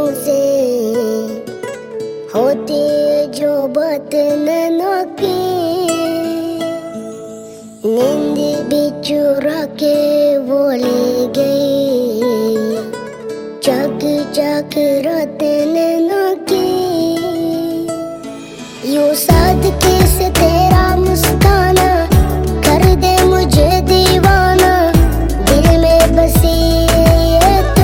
नजरों से होते जो बात नैना की, नींद भी चुरा के वो ले गई, जाग जाग रात नैना की। यूं सादगी से तेरा मुस्काना कर दे मुझे दीवाना, दिल में बसी है तू,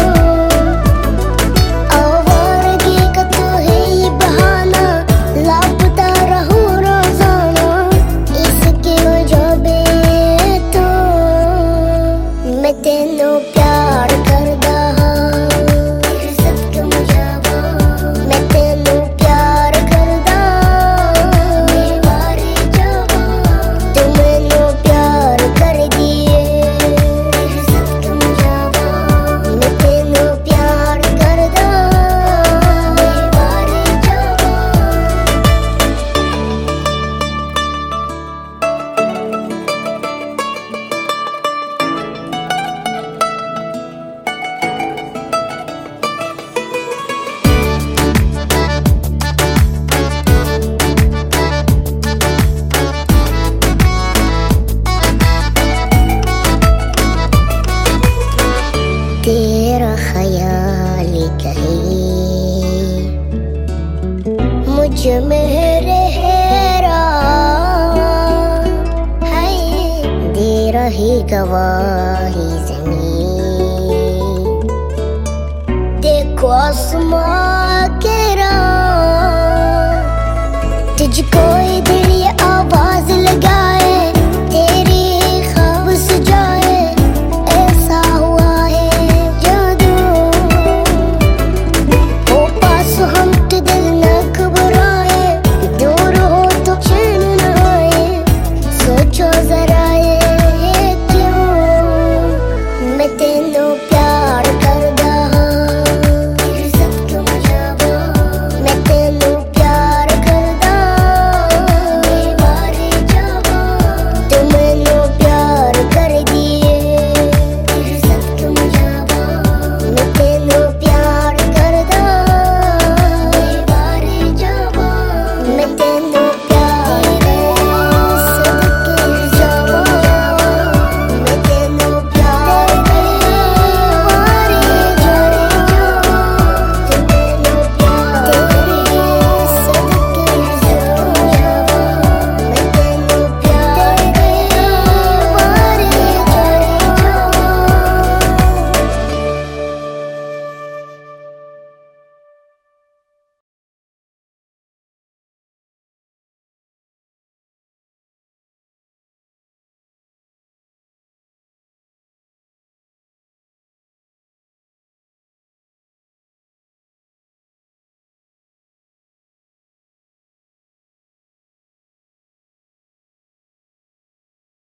आवारगी का तो है ये बहाना, लापता रहूं रोजाना, इसकी वजह भी है तू। मैं तेनू प्यार करदा हाँ, तेरे सदके मुझावा, मैं तेनू प्यार करदा, मेरे बारे जावा, तू मैनू प्यार कर दिए, तेरे सदके मुझावा, मैं तेनू प्यार करदा, मेरे बारे जावा। तेरा ख्याल कहीं मुझ में रहरा है, दे रही गवाही ज़मीं, देखो आसमां के